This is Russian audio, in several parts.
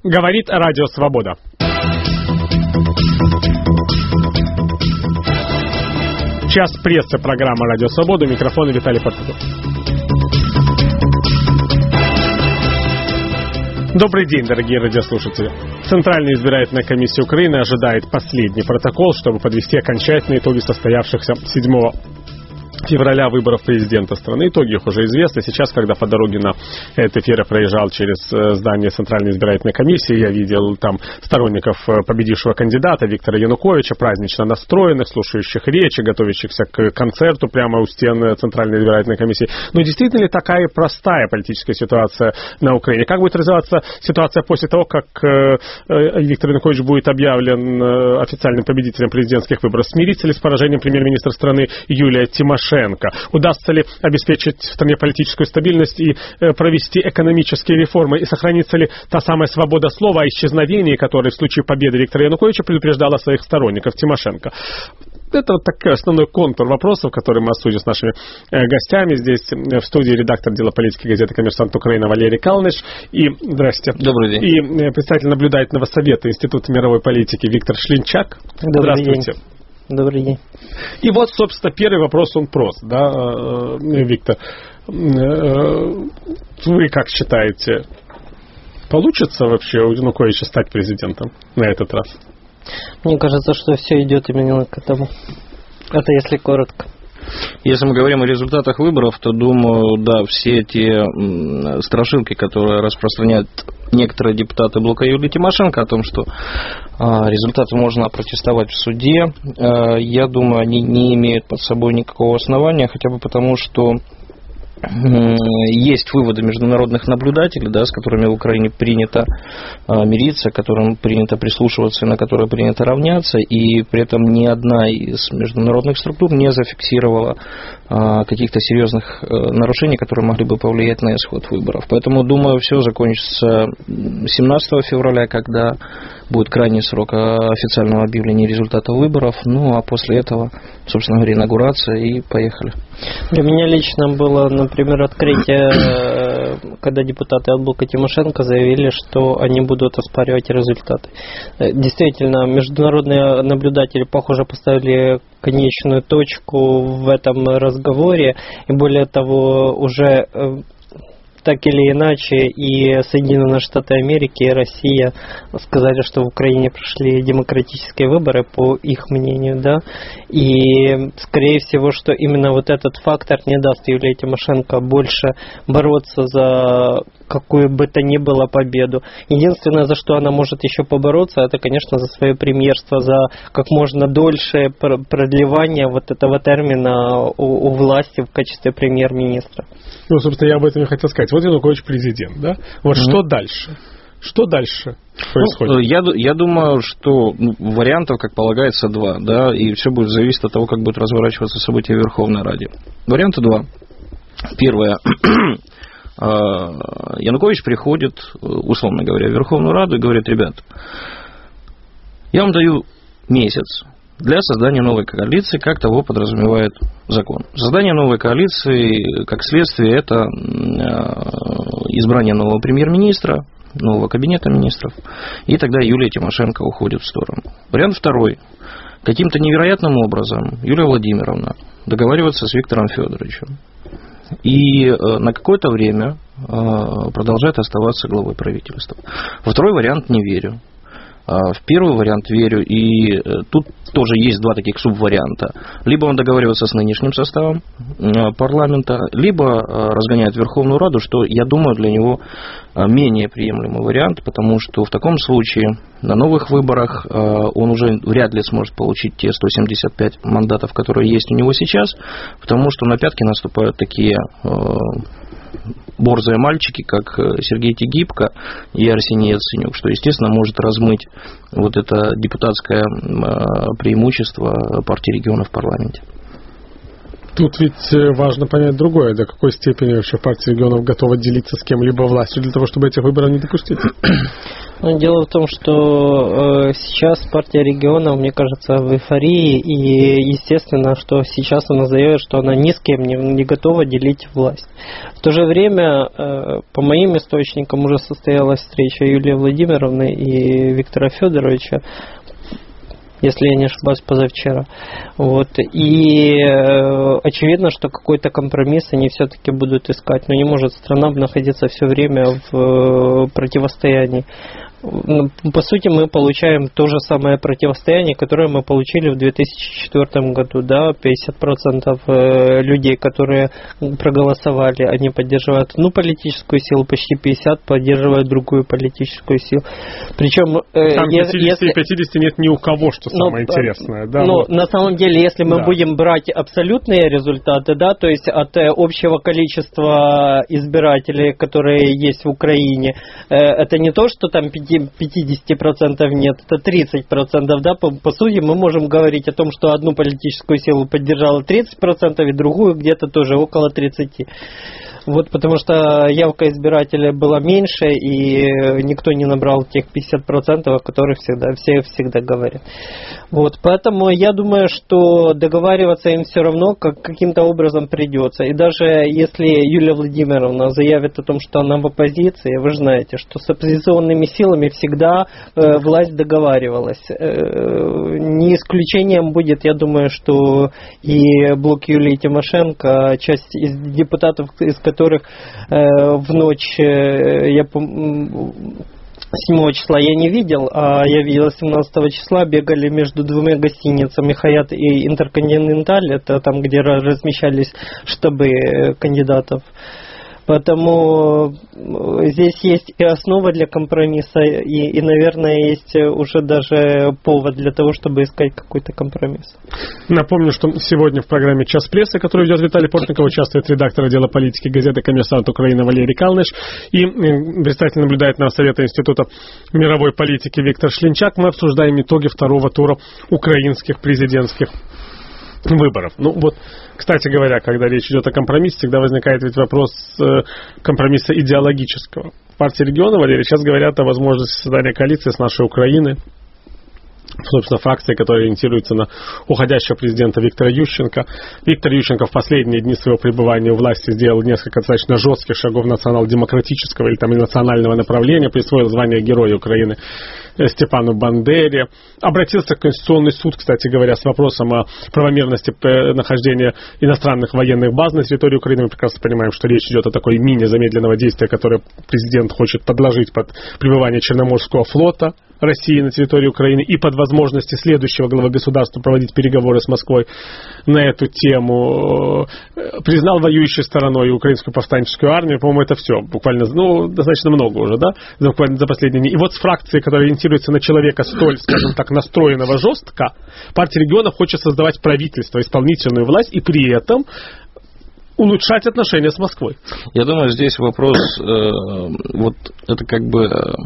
Говорит Радио Свобода. Час прессы, программа «Радио Свобода». Микрофон Виталий Потапов. Добрый день, дорогие радиослушатели. Центральная избирательная комиссия Украины ожидает последний протокол, чтобы подвести окончательные итоги состоявшихся 7 февраля выборов президента страны. Итоги их уже известны. Сейчас, когда по дороге на этот эфир я проезжал через здание Центральной избирательной комиссии, я видел там сторонников победившего кандидата Виктора Януковича, празднично настроенных, слушающих речи, готовящихся к концерту прямо у стен Центральной избирательной комиссии. Но действительно ли такая простая политическая ситуация на Украине? Как будет развиваться ситуация после того, как Виктор Янукович будет объявлен официальным победителем президентских выборов? Смирится ли с поражением премьер-министра страны Юлия Тимошенко? Удастся ли обеспечить в стране политическую стабильность и провести экономические реформы? И сохранится ли та самая свобода слова о исчезновении, которая в случае победы Виктора Януковича предупреждала своих сторонников Тимошенко? Это вот такой основной контур вопросов, которые мы обсудим с нашими гостями. Здесь в студии редактор дела политики газеты «Коммерсант Украина» Валерий Калныш. И, здрасте. Добрый день. И представитель наблюдательного совета Института мировой политики Виктор Шлинчак. Здравствуйте. Добрый день. И вот, собственно, первый вопрос, он прост, да, Виктор. Вы как считаете, получится вообще у Януковича стать президентом на этот раз? Мне кажется, что все идет именно к этому. Это если коротко. Если мы говорим о результатах выборов, то, думаю, да, все эти страшилки, которые распространяют некоторые депутаты блока Юлии Тимошенко о том, что результаты можно опротестовать в суде, я думаю, они не имеют под собой никакого основания, хотя бы потому, что есть выводы международных наблюдателей, да, с которыми в Украине принято мириться, к которым принято прислушиваться и на которые принято равняться, и при этом ни одна из международных структур не зафиксировала каких-то серьезных нарушений, которые могли бы повлиять на исход выборов. Поэтому, думаю, все закончится 17 февраля, когда будет крайний срок официального объявления результатов выборов, ну а после этого, собственно говоря, инаугурация, и поехали. Для меня лично было, например, открытие, когда депутаты от блока Тимошенко заявили, что они будут оспаривать результаты. Действительно, международные наблюдатели, похоже, поставили конечную точку в этом разговоре, и более того, уже так или иначе и Соединенные Штаты Америки, и Россия сказали, что в Украине прошли демократические выборы, по их мнению, да, и скорее всего, что именно вот этот фактор не даст Юлии Тимошенко больше бороться за какую бы то ни было победу. Единственное, за что она может еще побороться, это, конечно, за свое премьерство, за как можно дольше продлевание вот этого термина у власти в качестве премьер-министра. Ну, собственно, я об этом и хотел сказать. Вот Янукович президент, да? Вот что дальше? Что дальше происходит? Ну, я думаю, что вариантов, как полагается, два, да, и все будет зависеть от того, как будут разворачиваться события в Верховной Раде. Варианта два. Первое. Янукович приходит, условно говоря, в Верховную Раду и говорит: ребят, я вам даю месяц для создания новой коалиции, как того подразумевает закон. Создание новой коалиции, как следствие, это избрание нового премьер-министра, нового кабинета министров, и тогда Юлия Тимошенко уходит в сторону. Вариант второй. Каким-то невероятным образом Юлия Владимировна договаривается с Виктором Федоровичем и на какое-то время продолжает оставаться главой правительства. Во второй вариант не верю. В первый вариант верю, и тут тоже есть два таких субварианта. Либо он договаривается с нынешним составом парламента, либо разгоняет Верховную Раду, что, я думаю, для него менее приемлемый вариант, потому что в таком случае на новых выборах он уже вряд ли сможет получить те 175 мандатов, которые есть у него сейчас, потому что на пятки наступают такие борзые мальчики, как Сергей Тегибко и Арсений Яценюк, что, естественно, может размыть вот это депутатское преимущество партии регионов в парламенте. Тут ведь важно понять другое, до какой степени вообще партия регионов готова делиться с кем-либо властью для того, чтобы этих выборов не допустить. Дело в том, что сейчас партия регионов, мне кажется, в эйфории, и естественно, что сейчас она заявит, что она ни с кем не готова делить власть. В то же время, по моим источникам, уже состоялась встреча Юлии Владимировны и Виктора Федоровича, если я не ошибаюсь, позавчера. Вот. И очевидно, что какой-то компромисс они все-таки будут искать. Но не может страна находиться все время в противостоянии. По сути, мы получаем то же самое противостояние, которое мы получили в 2004 году. Да? 50% людей, которые проголосовали, они поддерживают одну политическую силу, почти 50% поддерживают другую политическую силу. Причем, там 50 и 50 нет ни у кого, что самое интересное. Да, вот. На самом деле, если мы будем брать абсолютные результаты, да, то есть от общего количества избирателей, которые есть в Украине, это не то, что там 50% нет, это 30%, да, по сути мы можем говорить о том, что одну политическую силу поддержало 30% и другую где-то тоже около 30%. Вот, потому что явка избирателей была меньше, и никто не набрал тех 50%, о которых все всегда говорят. Вот, поэтому я думаю, что договариваться им все равно каким-то образом придется. И даже если Юлия Владимировна заявит о том, что она в оппозиции, вы же знаете, что с оппозиционными силами всегда власть договаривалась. Не исключением будет, я думаю, что и блок Юлии Тимошенко, часть из депутатов, из которых в ночь, 7 числа я не видел, а я видел 17 числа, бегали между двумя гостиницами «Хаят» и «Интерконтиненталь», это там, где размещались штабы кандидатов. Поэтому здесь есть и основа для компромисса, и, наверное, есть уже даже повод для того, чтобы искать какой-то компромисс. Напомню, что сегодня в программе «Час прессы», которую ведет Виталий Портников, участвует редактор отдела политики газеты «Коммерсант Украины» Валерий Калныш и председатель наблюдательного совета Института мировой политики Виктор Шлинчак. Мы обсуждаем итоги второго тура украинских президентских выборов. Ну вот, кстати говоря, когда речь идет о компромиссе, всегда возникает ведь вопрос компромисса идеологического. В партии региона, Валерий, сейчас говорят о возможности создания коалиции с нашей Украиной. Собственно, фракция, которая ориентируется на уходящего президента Виктора Ющенко. Виктор Ющенко в последние дни своего пребывания у власти сделал несколько достаточно жестких шагов национал-демократического или национального направления, присвоил звание Героя Украины Степану Бандере. Обратился в Конституционный суд, кстати говоря, с вопросом о правомерности нахождения иностранных военных баз на территории Украины. Мы прекрасно понимаем, что речь идет о такой мини-замедленного действия, которое президент хочет подложить под пребывание Черноморского флота России на территории Украины и под возможности следующего главы государства проводить переговоры с Москвой на эту тему. Признал воюющей стороной украинскую повстанческую армию. По-моему, это все. Буквально, достаточно много уже, да? Буквально за последние дни. И вот с фракцией, которая ориентируется на человека столь, скажем так, настроенного жестко, партия регионов хочет создавать правительство, исполнительную власть и при этом улучшать отношения с Москвой. Я думаю, здесь вопрос, вот это как бы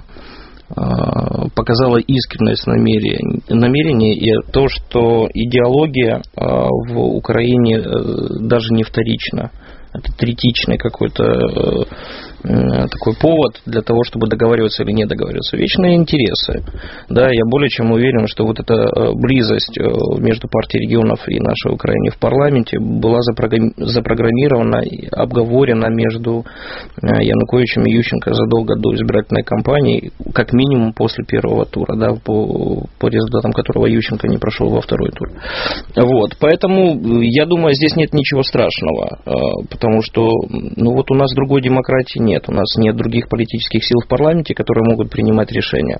показала искренность намерений и то, что идеология в Украине даже не вторична. Это третичный какой-то такой повод для того, чтобы договариваться или не договариваться. Вечные интересы. Да, я более чем уверен, что вот эта близость между партией регионов и нашей Украиной в парламенте была запрограммирована и обговорена между Януковичем и Ющенко задолго до избирательной кампании, как минимум после первого тура, да, по результатам которого Ющенко не прошел во второй тур. Вот, поэтому я думаю, здесь нет ничего страшного, потому что вот у нас другой демократии нет. У нас нет других политических сил в парламенте, которые могут принимать решения.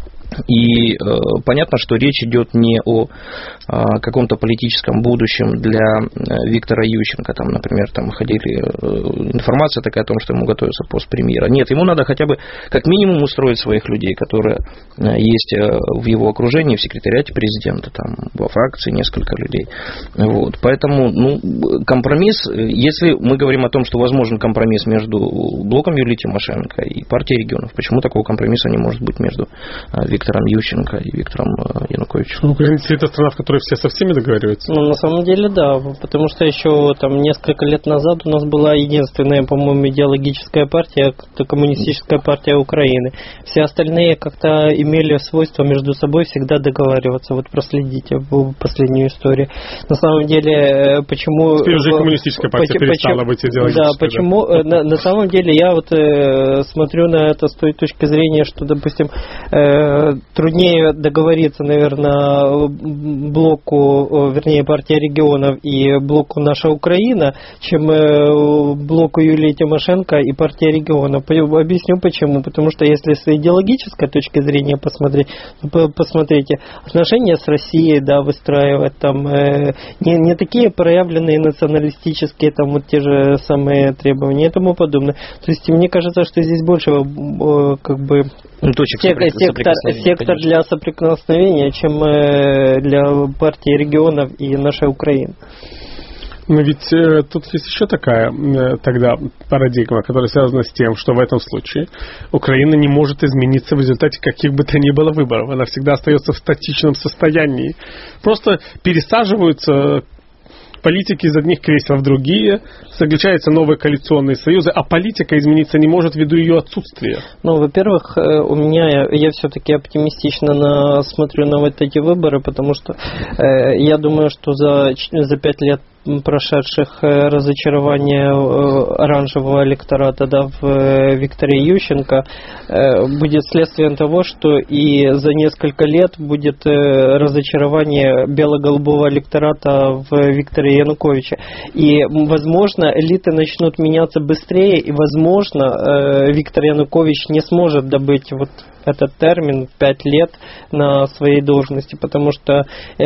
И понятно, что речь идет не о каком-то политическом будущем для Виктора Ющенко. Там, например, ходили информация такая о том, что ему готовится пост премьера. Нет, ему надо хотя бы как минимум устроить своих людей, которые есть в его окружении, в секретариате президента, там, во фракции несколько людей. Вот. Поэтому компромисс, если мы говорим о том, что возможен компромисс между блоком Юлии Тимошенко и партией регионов, почему такого компромисса не может быть между Виктором Виктором Ющенко и Виктором Януковичем. Украина это страна, в которой все со всеми договариваются? Ну, на самом деле, да, потому что еще там несколько лет назад у нас была единственная, по-моему, идеологическая партия, это Коммунистическая партия Украины. Все остальные как-то имели свойство между собой всегда договариваться. Вот проследите в последнюю историю. На самом деле, почему... Теперь уже Коммунистическая партия перестала быть идеологической. Да, почему... Да. На самом деле, я вот смотрю на это с той точки зрения, что, допустим, труднее договориться, наверное, блоку, вернее, партии регионов и блоку «Наша Украина», чем блоку Юлии Тимошенко и партии регионов. Объясню почему. Потому что если с идеологической точки зрения посмотреть, посмотрите, отношения с Россией, да, выстраивать там не такие проявленные националистические, там вот те же самые требования и тому подобное. То есть мне кажется, что здесь больше как бы сектор для соприкосновения, чем для партии регионов и «Нашей Украины». Но ведь тут есть еще такая тогда парадигма, которая связана с тем, что в этом случае Украина не может измениться в результате каких бы то ни было выборов. Она всегда остается в статичном состоянии. Просто пересаживаются политики из одних кресел в другие, заключаются новые коалиционные союзы, а политика измениться не может ввиду ее отсутствия. Ну, во-первых, я все-таки оптимистично смотрю на вот эти выборы, потому что я думаю, что за 5 лет прошедших разочарования оранжевого электората, да, в Викторе Ющенко будет следствием того, что и за несколько лет будет разочарование бело-голубого электората в Викторе Януковиче. И, возможно, элиты начнут меняться быстрее, и, возможно, Виктор Янукович не сможет добыть вот этот термин 5 лет на своей должности, потому что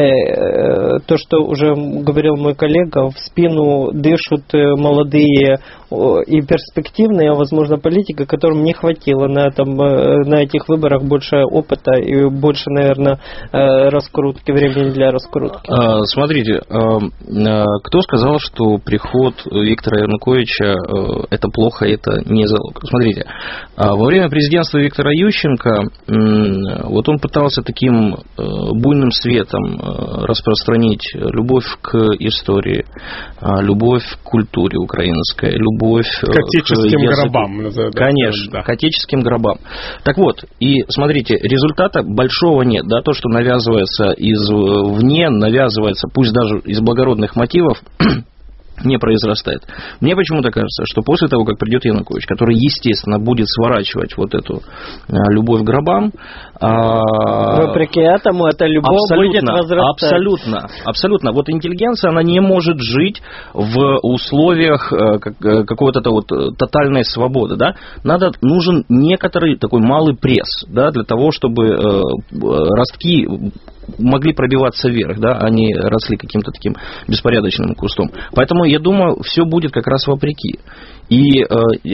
то, что уже говорил мой коллега, в спину дышат молодые и перспективные, возможно, политики, которым не хватило на этих выборах больше опыта и больше, наверное, раскрутки, времени для раскрутки. Смотрите, кто сказал, что приход Виктора Януковича это плохо, это не залог? Смотрите, во время президентства Виктора Ющенко вот он пытался таким буйным светом распространить любовь к истории, любовь к культуре украинской, любовь к отеческим гробам. Конечно, да. К отеческим гробам. Так вот, и смотрите, результата большого нет. Да, то, что навязывается извне, навязывается, пусть даже из благородных мотивов, не произрастает. Мне почему-то кажется, что после того, как придет Янукович, который, естественно, будет сворачивать вот эту любовь к гробам... Вопреки этому, эта любовь будет возрастать. Абсолютно. Вот интеллигенция, она не может жить в условиях какой-то вот тотальной свободы. Да? Нужен некоторый такой малый пресс, да, для того, чтобы ростки могли пробиваться вверх, да, они росли каким-то таким беспорядочным кустом. Поэтому, я думаю, все будет как раз вопреки. И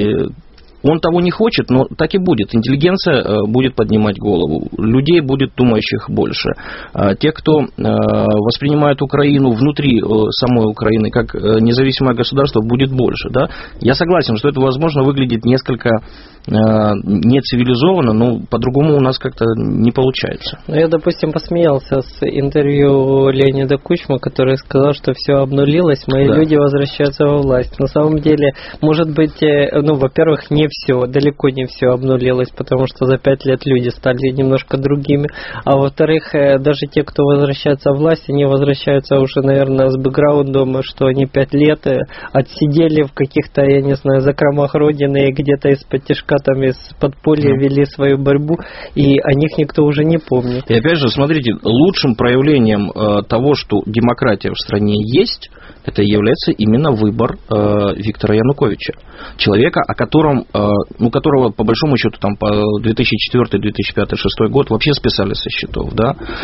он того не хочет, но так и будет. Интеллигенция будет поднимать голову, людей будет думающих больше. Те, кто воспринимает Украину внутри самой Украины как независимое государство, будет больше. Да? Я согласен, что это, возможно, выглядит несколько нецивилизованно, но по-другому у нас как-то не получается. Я, допустим, посмеялся с интервью Леонида Кучмы, который сказал, что все обнулилось, мои люди возвращаются во власть. На самом деле, может быть, во-первых, не все, далеко не все обнулилось, потому что за 5 лет люди стали немножко другими, а во-вторых, даже те, кто возвращается в власть, они возвращаются уже, наверное, с бэкграундом, что они 5 лет отсидели в каких-то, я не знаю, закромах Родины, где-то из-под тяжка, там из подполья вели свою борьбу, и о них никто уже не помнит. И опять же, смотрите, лучшим проявлением того, что демократия в стране есть, это является именно выбор Виктора Януковича. Человека, которого, по большому счету, там, по 2004, 2005, 2006 год вообще списали со счетов, да?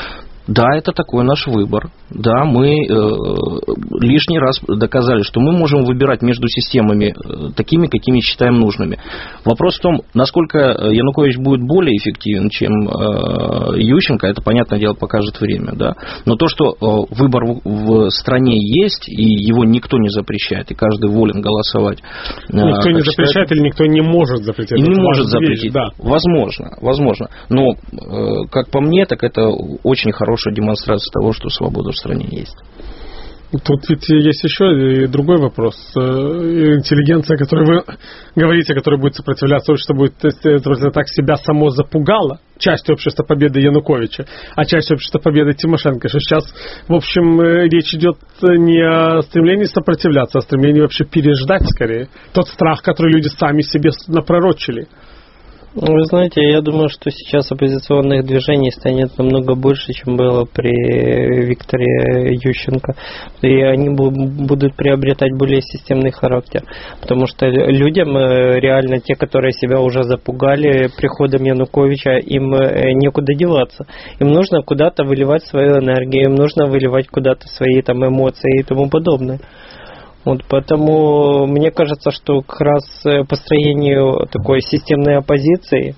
Да, это такой наш выбор. Да, мы лишний раз доказали, что мы можем выбирать между системами такими, какими считаем нужными. Вопрос в том, насколько Янукович будет более эффективен, чем Ющенко, это, понятное дело, покажет время. Да? Но то, что выбор в стране есть, и его никто не запрещает, и каждый волен голосовать. Никто не запрещает или никто не может запретить? И не может запретить. Да. Возможно. Но, как по мне, так это очень хорошая демонстрация того, что свобода в стране есть. Тут ведь есть еще и другой вопрос. Интеллигенция, о которой вы говорите, которая будет сопротивляться обществу, будет так себя само запугало. Часть общества победы Януковича, а часть общества победы Тимошенко. Что сейчас, в общем, речь идет не о стремлении сопротивляться, а о стремлении вообще переждать скорее. Тот страх, который люди сами себе напророчили. Вы знаете, я думаю, что сейчас оппозиционных движений станет намного больше, чем было при Викторе Ющенко. И они будут приобретать более системный характер. Потому что людям, реально те, которые себя уже запугали приходом Януковича, им некуда деваться. Им нужно куда-то выливать свою энергию, им нужно выливать куда-то свои там эмоции и тому подобное. Вот, поэтому мне кажется, что как раз построению такой системной оппозиции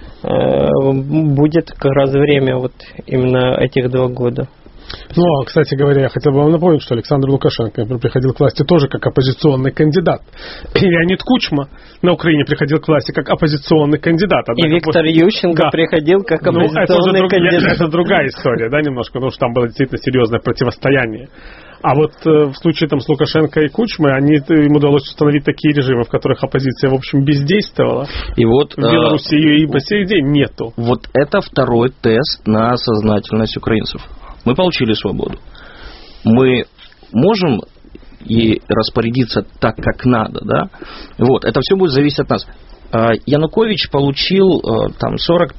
будет как раз время вот именно этих 2 года. Ну, кстати говоря, я хотел бы вам напомнить, что Александр Лукашенко, например, приходил к власти тоже как оппозиционный кандидат. И Леонид Кучма на Украине приходил к власти как оппозиционный кандидат. Однако, и Виктор Ющенко приходил как оппозиционный кандидат. Это другая история, да, немножко, потому что там было действительно серьезное противостояние. А вот в случае там с Лукашенко и Кучмой, им удалось установить такие режимы, в которых оппозиция, в общем, бездействовала. И вот, в Беларуси ее и по сей день нету. Вот это второй тест на сознательность украинцев. Мы получили свободу. Мы можем и распорядиться так, как надо, да? Вот, это все будет зависеть от нас. Янукович получил там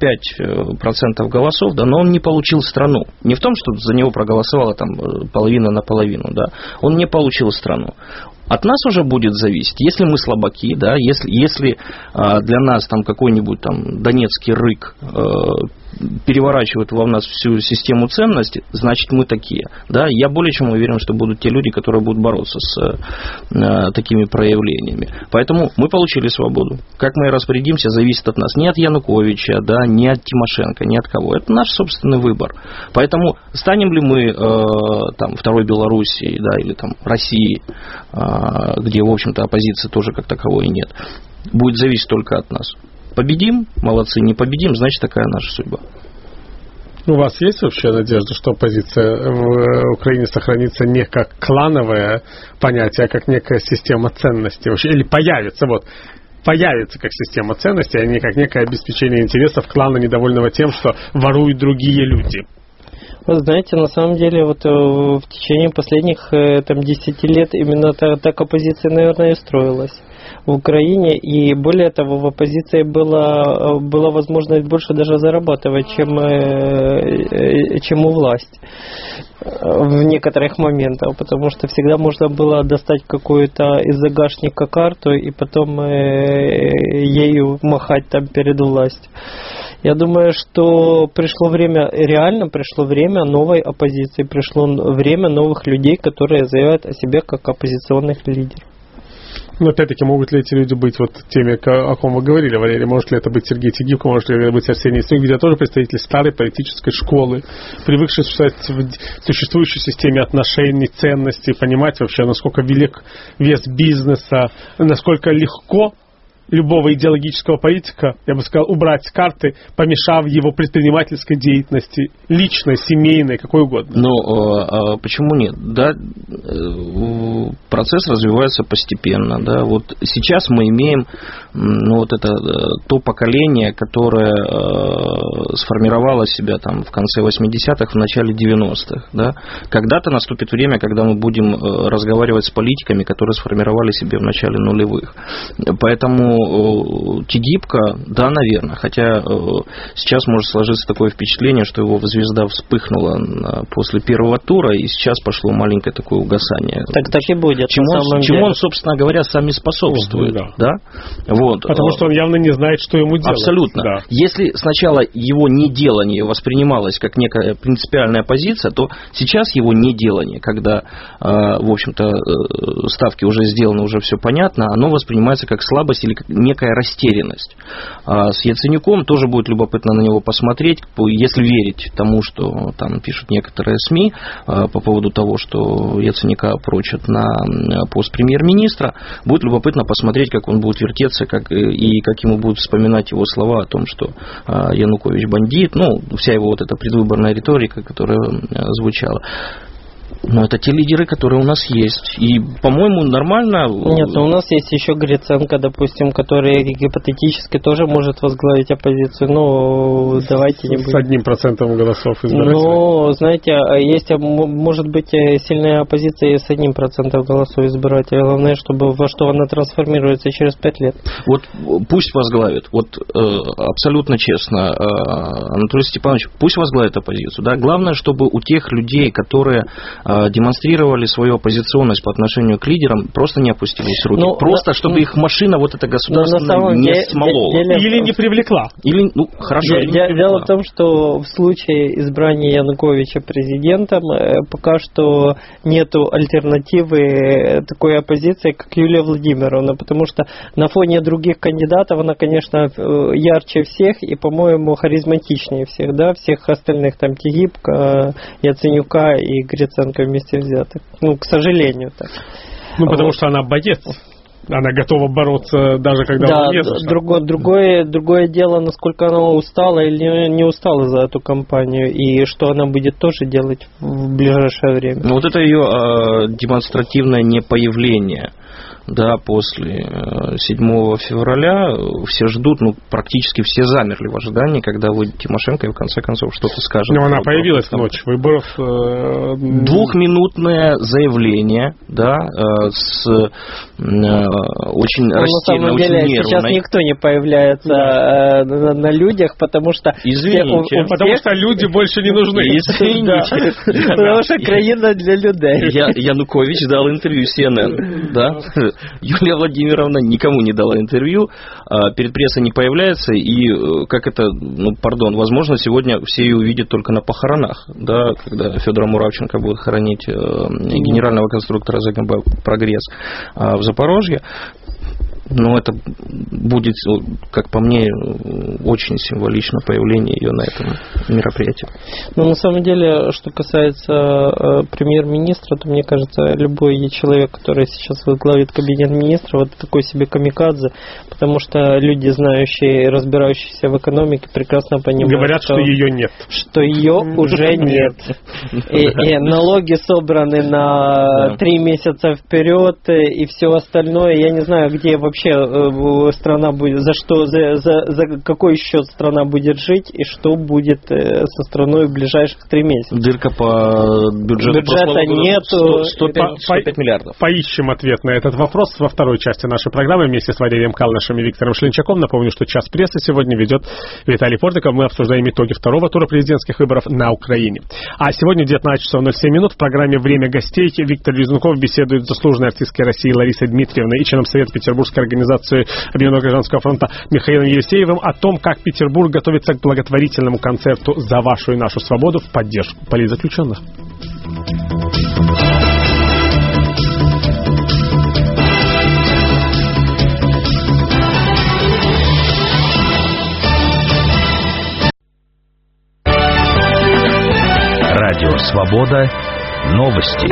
45% голосов, да, но он не получил страну. Не в том, что за него проголосовало там половина на половину, да. Он не получил страну. От нас уже будет зависеть, если мы слабаки, да, если для нас там какой-нибудь там донецкий рык переворачивает во нас всю систему ценностей, значит мы такие, да. Я более чем уверен, что будут те люди, которые будут бороться с такими проявлениями. Поэтому мы получили свободу. Как мы распорядимся, зависит от нас. Не от Януковича, да, не от Тимошенко, ни от кого. Это наш собственный выбор. Поэтому станем ли мы там второй Белоруссией, да, или там Россией, где, в общем-то, оппозиции тоже как таковой нет, будет зависеть только от нас. Победим, молодцы, не победим, значит, такая наша судьба. У вас есть вообще надежда, что оппозиция в Украине сохранится не как клановое понятие, а как некая система ценностей? Вообще, или появится как система ценностей, а не как некое обеспечение интересов клана, недовольного тем, что воруют другие люди? Вы знаете, на самом деле, вот в течение последних там 10 лет именно так оппозиция, наверное, и строилась в Украине, и более того, в оппозиции была возможность больше даже зарабатывать, чем у власти в некоторых моментах, потому что всегда можно было достать какую-то из загашника карту и потом ею махать там перед властью. Я думаю, что реально пришло время новой оппозиции, пришло время новых людей, которые заявляют о себе как оппозиционных лидеров. Но опять-таки, могут ли эти люди быть вот теми, о ком вы говорили, Валерий? Может ли это быть Сергей Тигибко, может ли это быть Арсений Яценюк, где тоже представители старой политической школы, привыкшие в существующей системе отношений, ценностей, понимать вообще, насколько велик вес бизнеса, насколько легко любого идеологического политика, я бы сказал, убрать с карты, помешав его предпринимательской деятельности, личной, семейной, какой угодно. Но почему нет? Да, процесс развивается постепенно. Да. Вот сейчас мы имеем вот это то поколение, которое сформировало себя там в конце 80-х, в начале 90-х. Да. Когда-то наступит время, когда мы будем разговаривать с политиками, которые сформировали себя в начале нулевых. Поэтому Тигибко, да, наверное, хотя сейчас может сложиться такое впечатление, что его звезда вспыхнула после первого тура, и сейчас пошло маленькое такое угасание. Так и будет. Чему он, собственно говоря, сами способствует. Да. Вот. Потому что он явно не знает, что ему делать. Абсолютно. Да. Если сначала его неделание воспринималось как некая принципиальная позиция, то сейчас его неделание, когда, в общем-то, ставки уже сделаны, уже все понятно, оно воспринимается как слабость или как некая растерянность. С Яценюком тоже будет любопытно на него посмотреть, если верить тому, что там пишут некоторые СМИ по поводу того, что Яценюка прочат на пост премьер-министра, будет любопытно посмотреть, как он будет вертеться, как ему будут вспоминать его слова о том, что Янукович бандит, вся его вот эта предвыборная риторика, которая звучала. Но это те лидеры, которые у нас есть. И, по-моему, нормально... Нет, но у нас есть еще Гриценко, допустим, который гипотетически тоже может возглавить оппозицию. Давайте не будем. С 1% голосов избирателей. Знаете, есть, может быть, сильная оппозиция с 1% голосов избирателей. Главное, чтобы во что она трансформируется через 5 лет. Вот пусть возглавит. Абсолютно честно, Анатолий Степанович, пусть возглавит оппозицию. Да? Главное, чтобы у тех людей, которые демонстрировали свою оппозиционность по отношению к лидерам, просто не опустились руки. Чтобы их машина эта государственная не смолола. Или не привлекла. Хорошо. Дело в том, что в случае избрания Януковича президентом пока что нету альтернативы такой оппозиции, как Юлия Владимировна, потому что на фоне других кандидатов она, конечно, ярче всех и, по-моему, харизматичнее всех, да, всех остальных, там, Тегибко, Яценюка и Гриценко вместе взятых. К сожалению, так. Потому что она боец. Она готова бороться, даже когда он не другое дело, насколько она устала или не устала за эту кампанию, и что она будет тоже делать в ближайшее время. Это ее демонстративное непоявление. Да, после 7 февраля все ждут, практически все замерли в ожидании, когда выйдет Тимошенко и в конце концов что-то скажет. Но она появилась в ночь выборов. Двухминутное заявление, да, с очень растерянной, очень нервной. Сейчас никто не появляется на людях, потому что... Извините. Потому что люди больше не нужны. Извините. Потому что краина для людей. Янукович дал интервью CNN, да? Юлия Владимировна никому не дала интервью, перед прессой не появляется, и возможно, сегодня все ее увидят только на похоронах, да, когда Федора Муравченко будет хоронить генерального конструктора ЗКБ «Прогресс» в Запорожье. Но это будет, как по мне, очень символично появление ее на этом мероприятии. На самом деле, что касается премьер-министра, то, мне кажется, любой человек, который сейчас возглавит кабинет министров, это такой себе камикадзе, потому что люди, знающие и разбирающиеся в экономике, прекрасно понимают, говорят, что ее нет. Что ее уже нет. И налоги собраны на 3 месяца вперед, и все остальное. Я не знаю, где вообще страна будет, за какой счет страна будет жить и что будет со страной в ближайших 3 месяца. Дырка по бюджету нету. 105 миллиардов. Поищем ответ на этот вопрос во второй части нашей программы вместе с Валерием Калнышем и Виктором Шлинчаком. Напомню, что час прессы сегодня ведет Виталий Портников. Мы обсуждаем итоги второго тура президентских выборов на Украине. А сегодня 19 часов 07 минут в программе «Время гостей» Виктор Резунков беседует с заслуженной артисткой России Ларисой Дмитриевной и членом Совета Петербургской организации Объединенного гражданского фронта Михаилом Елисеевым о том, как Петербург готовится к благотворительному концерту «За вашу и нашу свободу» в поддержку политзаключенных. Радио «Свобода». Новости.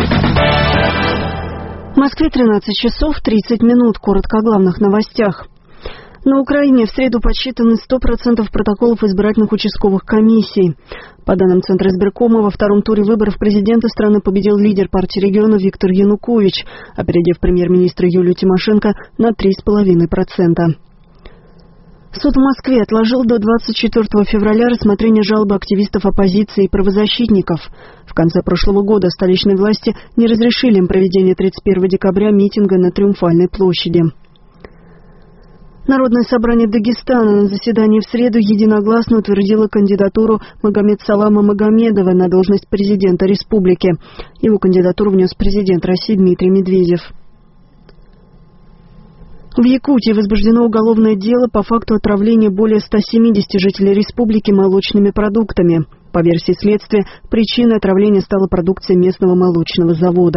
В Москве 13 часов 30 минут. Коротко о главных новостях. На Украине в среду подсчитаны 100% протоколов избирательных участковых комиссий. По данным Центра избиркома, во втором туре выборов президента страны победил лидер партии региона Виктор Янукович, опередив премьер-министра Юлию Тимошенко на 3,5%. Суд в Москве отложил до 24 февраля рассмотрение жалобы активистов оппозиции и правозащитников. В конце прошлого года столичные власти не разрешили им проведение 31 декабря митинга на Триумфальной площади. Народное собрание Дагестана на заседании в среду единогласно утвердило кандидатуру Магомед-Салама Магомедова на должность президента республики. Его кандидатуру внес президент России Дмитрий Медведев. В Якутии возбуждено уголовное дело по факту отравления более 170 жителей республики молочными продуктами. По версии следствия, причиной отравления стала продукция местного молочного завода.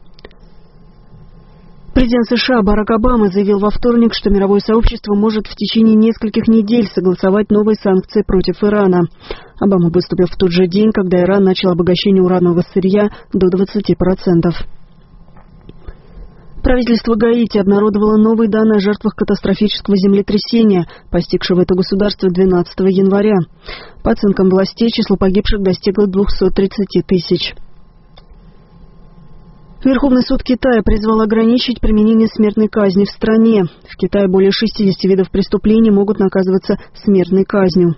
Президент США Барак Обама заявил во вторник, что мировое сообщество может в течение нескольких недель согласовать новые санкции против Ирана. Обама выступил в тот же день, когда Иран начал обогащение уранового сырья до 20%. Правительство Гаити обнародовало новые данные о жертвах катастрофического землетрясения, постигшего это государство 12 января. По оценкам властей, число погибших достигло 230 тысяч. Верховный суд Китая призвал ограничить применение смертной казни в стране. В Китае более 60 видов преступлений могут наказываться смертной казнью.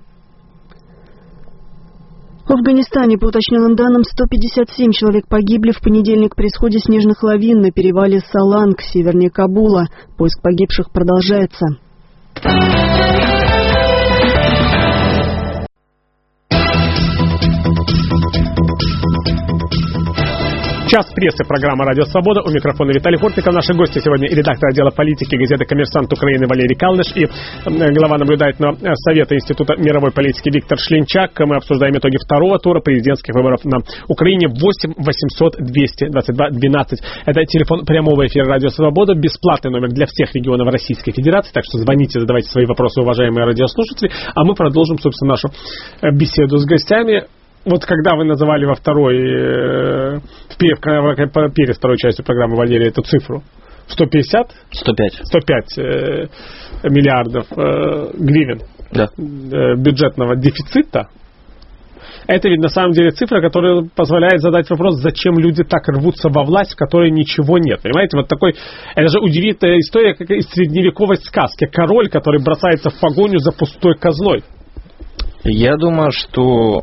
В Афганистане, по уточненным данным, 157 человек погибли в понедельник при исходе снежных лавин на перевале Саланг, севернее Кабула. Поиск погибших продолжается. Час прессы, программа «Радио Свобода». У микрофона Виталий Хортников. Наши гости сегодня и редактор отдела политики газеты «Коммерсант Украины» Валерий Калныш и глава наблюдательного совета Института мировой политики Виктор Шлинчак. Мы обсуждаем итоги второго тура президентских выборов на Украине. 8 800 222 12. Это телефон прямого эфира «Радио Свобода». Бесплатный номер для всех регионов Российской Федерации. Так что звоните, задавайте свои вопросы, уважаемые радиослушатели. А мы продолжим, собственно, нашу беседу с гостями. Вот когда вы называли во перед второй частью программы, Валерий, эту цифру 105 миллиардов гривен бюджетного дефицита, это ведь на самом деле цифра, которая позволяет задать вопрос, зачем люди так рвутся во власть, в которой ничего нет. Понимаете, вот такой, это же удивительная история, как из средневековой сказки. Король, который бросается в погоню за пустой казной. Я думаю, что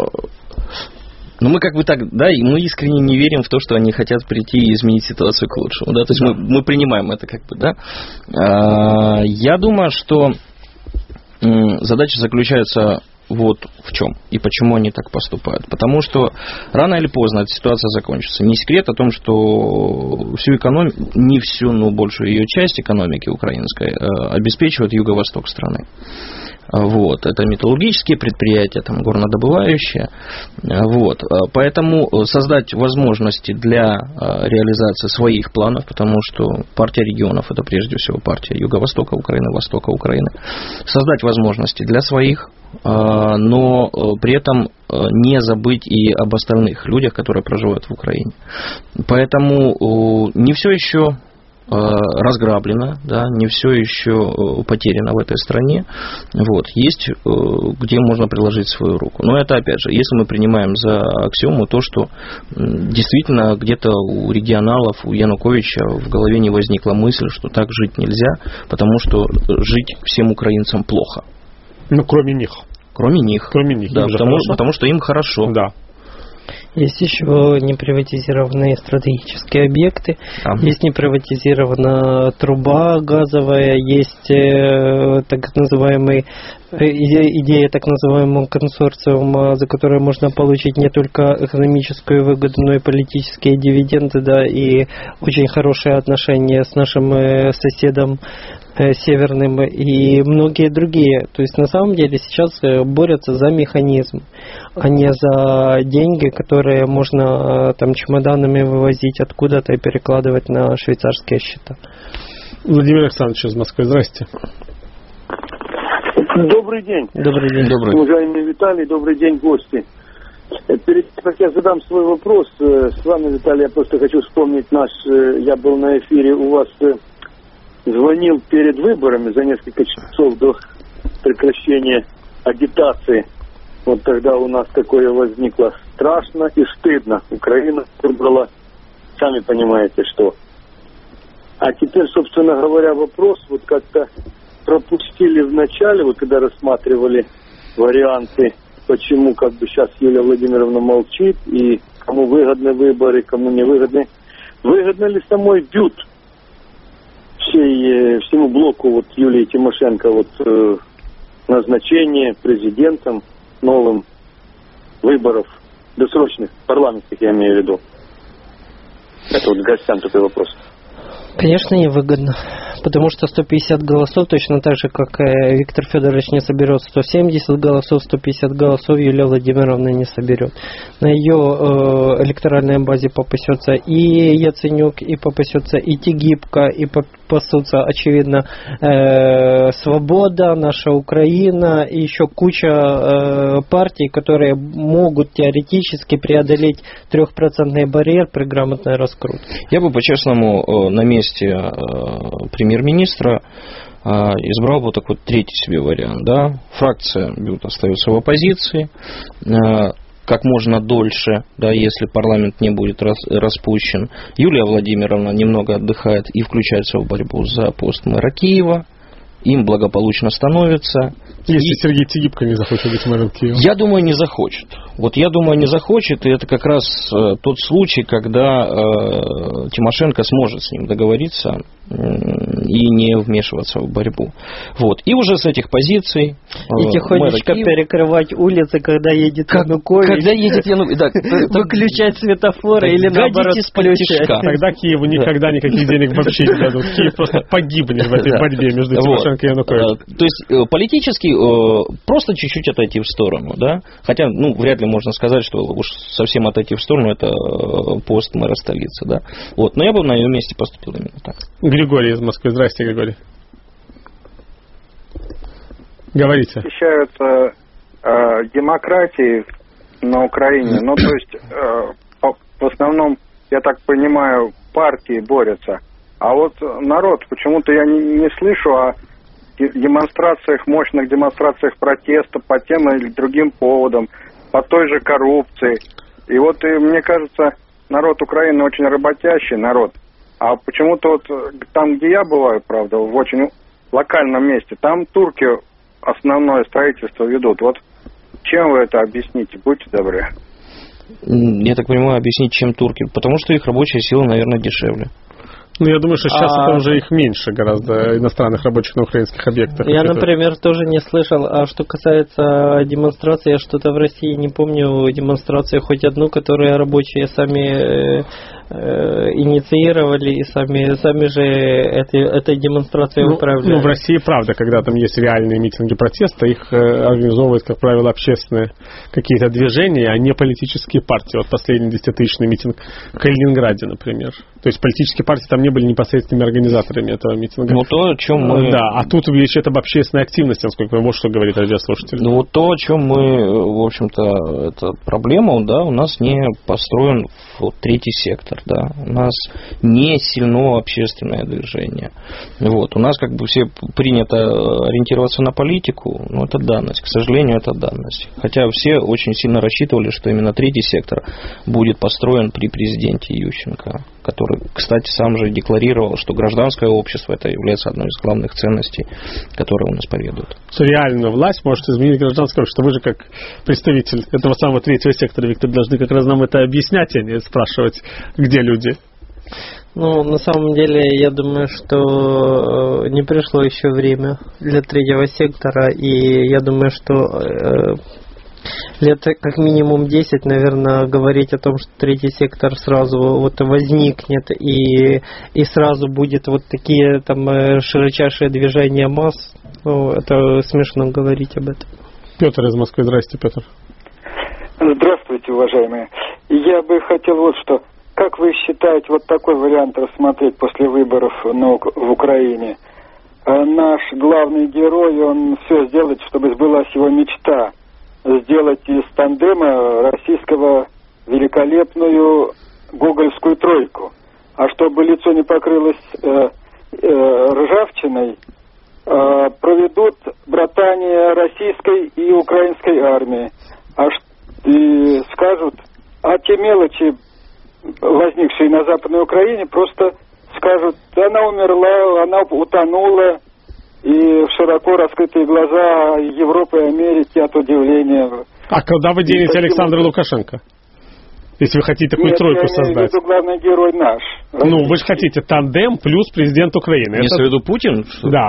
мы как бы так, да, и мы искренне не верим в то, что они хотят прийти и изменить ситуацию к лучшему, да, то есть мы принимаем это как бы, да. Я думаю, что задача заключается вот в чем и почему они так поступают. Потому что рано или поздно эта ситуация закончится. Не секрет о том, что всю экономику, не всю, но большую ее часть экономики украинской обеспечивает юго-восток страны. Вот. Это металлургические предприятия, там, горнодобывающие. Вот. Поэтому создать возможности для реализации своих планов, потому что партия регионов – это прежде всего партия Юго-Востока Украины, Востока Украины. Создать возможности для своих, но при этом не забыть и об остальных людях, которые проживают в Украине. Поэтому не все еще разграблено, да, не все еще потеряно в этой стране. Вот. Есть, где можно приложить свою руку. Но это, опять же, если мы принимаем за аксиому то, что действительно где-то у регионалов, у Януковича в голове не возникла мысль, что так жить нельзя, потому что жить всем украинцам плохо. Ну, кроме них. Кроме них. Да, потому что им хорошо. Да. Есть еще неприватизированные стратегические объекты, есть неприватизированная труба газовая, есть так называемый идея так называемого консорциума, за которую можно получить не только экономическую выгоду, но и политические дивиденды, да, и очень хорошие отношения с нашим соседом северным и многие другие. То есть на самом деле сейчас борются за механизм, а не за деньги, которые можно там чемоданами вывозить откуда-то и перекладывать на швейцарские счета. Владимир Александрович из Москвы, здрасте. Добрый день. Добрый день. Уважаемый Виталий, добрый день, гости. Перед тем, как я задам свой вопрос, с вами, Виталий, я просто хочу вспомнить я был на эфире у вас, звонил перед выборами за несколько часов до прекращения агитации. Вот тогда у нас такое возникло страшно и стыдно. Украина выбрала, сами понимаете, что. А теперь, собственно говоря, вопрос вот как-то пропустили в начале, вот когда рассматривали варианты, почему как бы сейчас Юлия Владимировна молчит, и кому выгодны выборы, кому не выгодны. Выгодно ли самой БЮТ всему блоку вот Юлии Тимошенко назначение президентом новым выборов досрочных, парламентских, я имею в виду? Это вот гостям такой вопрос. Конечно, невыгодно. Потому что 150 голосов, точно так же, как Виктор Федорович не соберет 170 голосов, 150 голосов Юлия Владимировна не соберет. На ее электоральной базе попасется и Яценюк, и попасется и Тигибко, и попасутся, очевидно, Свобода, Наша Украина, и еще куча партий, которые могут теоретически преодолеть 3% барьер при грамотной раскрутке. Я бы по-честному на месте премьер-министра избрал бы такой третий себе вариант. Да? Фракция остается в оппозиции как можно дольше, да, если парламент не будет распущен. Юлия Владимировна немного отдыхает и включается в борьбу за пост мэра Киева. Им благополучно становится. Если Сергей Тигибко не захочет быть мэром Киева. Я думаю, не захочет. Вот я думаю, не захочет, и это как раз тот случай, когда Тимошенко сможет с ним договориться и не вмешиваться в борьбу. Вот. И уже с этих позиций и тихонечко перекрывать улицы, когда едет Янукович. Когда едет Янукович, да. Выключать светофоры или наоборот включать. Тогда Киеву никогда никаких денег вообще не дадут. Киев просто погибнет в этой борьбе между Тимошенко и Януковичем. То есть политически просто чуть-чуть отойти в сторону, да? Хотя, вряд ли можно сказать, что уж совсем отойти в сторону это пост мэра столицы, да? Вот. Но я бы на ее месте поступил именно так. Григорий из Москвы. Здрасте, Григорий. Говорите. Защищаются демократии на Украине. Ну, то есть, в основном, я так понимаю, партии борются. А вот народ, почему-то я не слышу о демонстрациях, мощных демонстрациях протеста по тем или другим поводам, по той же коррупции. И вот, мне кажется, народ Украины очень работящий народ. А почему-то вот там, где я бываю, правда, в очень локальном месте, там турки основное строительство ведут. Вот чем вы это объясните? Будьте добры. Я так понимаю, объяснить, чем турки. Потому что их рабочая сила, наверное, дешевле. Я думаю, что сейчас это уже их меньше гораздо, иностранных рабочих на украинских объектах. Я, например, тоже не слышал. А что касается демонстрации, я что-то в России не помню демонстрацию хоть одну, которую рабочие сами инициировали и сами же этой демонстрацией управляли. В России, правда, когда там есть реальные митинги протеста, их организовывают, как правило, общественные какие-то движения, а не политические партии. Вот последний 10-тысячный митинг в Калининграде, например. То есть политические партии там не были непосредственными организаторами этого митинга. То, о чем мы... Да, а тут речь идет об общественной активности, насколько вот что говорит радиослушатель. То, о чем мы, в общем-то, это проблема, да, у нас не построен третий сектор, да, у нас не сильно общественное движение. У нас все принято ориентироваться на политику, это данность, к сожалению, это данность. Хотя все очень сильно рассчитывали, что именно третий сектор будет построен при президенте Ющенко, который, кстати, сам же декларировал, что гражданское общество это является одной из главных ценностей, которые он исповедует. Реальную власть может изменить гражданское общество. Вы же как представитель этого самого третьего сектора, Виктор, должны как раз нам это объяснять, а не спрашивать, где люди. На самом деле, я думаю, что не пришло еще время для третьего сектора, и я думаю, что лет как минимум 10, наверное, говорить о том, что третий сектор сразу возникнет и сразу будет такие там широчайшие движения масс, это смешно говорить об этом. Петр из Москвы. Здрасте, Петр. Здравствуйте, уважаемые. Я бы хотел что. Как вы считаете, такой вариант рассмотреть после выборов в Украине? Наш главный герой, он все сделает, чтобы сбылась его мечта. Сделать из тандема российского великолепную гоголевскую тройку. А чтобы лицо не покрылось ржавчиной, проведут братание российской и украинской армии. И скажут, те мелочи, возникшие на Западной Украине, просто скажут, она умерла, она утонула, и в широко раскрытые глаза Европы и Америки от удивления. А куда вы денете Александра Лукашенко? Если вы хотите такую тройку создать. Нет, главный герой наш. Вы же хотите тандем плюс президент Украины. Имеется в виду Путин? Да.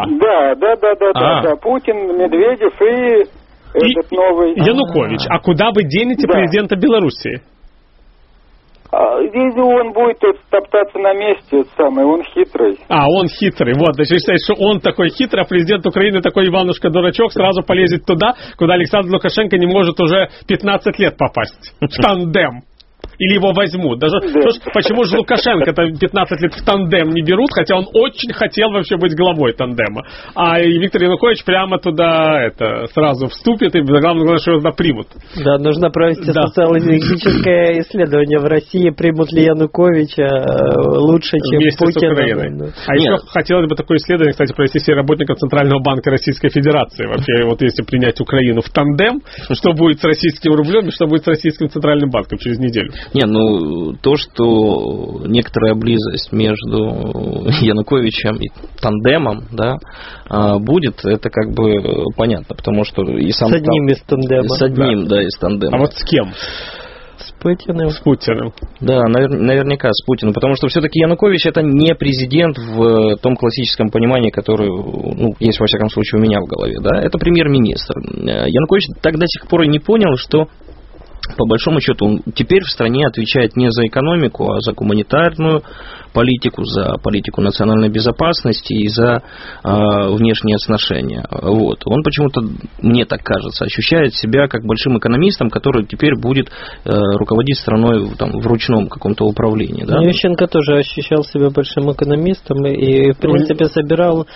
Да. Путин, Медведев и этот новый... Янукович. А куда вы денете президента Белоруссии? Если он будет топтаться на месте, он хитрый. Он хитрый. Вот, значит, считает, что он такой хитрый, а президент Украины такой Иванушка-дурачок сразу полезет туда, куда Александр Лукашенко не может уже 15 лет попасть. В тандем. Или его возьмут. Даже почему же Лукашенко-то 15 лет в тандем не берут, хотя он очень хотел вообще быть главой тандема. А Виктор Янукович прямо туда сразу вступит, и главное, что его туда примут. Да, нужно провести социологическое исследование в России, примут ли Януковича лучше, чем вместе Путин. С Украиной. Еще хотелось бы такое исследование, кстати, провести среди работников Центрального банка Российской Федерации. Вообще, вот если принять Украину в тандем, что будет с российским рублем и что будет с российским Центральным банком через неделю? То, что некоторая близость между Януковичем и тандемом, будет, это как бы понятно, потому что и сам... С одним из тандема. С одним, из тандема. А вот с кем? С Путиным. С Путиным. Да, наверняка с Путиным, потому что все-таки Янукович это не президент в том классическом понимании, который, есть во всяком случае у меня в голове, это премьер-министр. Янукович так до сих пор и не понял, что по большому счету он теперь в стране отвечает не за экономику, а за гуманитарную политику, за политику национальной безопасности и за внешние отношения. Вот. Он почему-то, мне так кажется, ощущает себя как большим экономистом, который теперь будет руководить страной в ручном каком-то управлении. Да? Ющенко тоже ощущал себя большим экономистом и, в принципе, собирал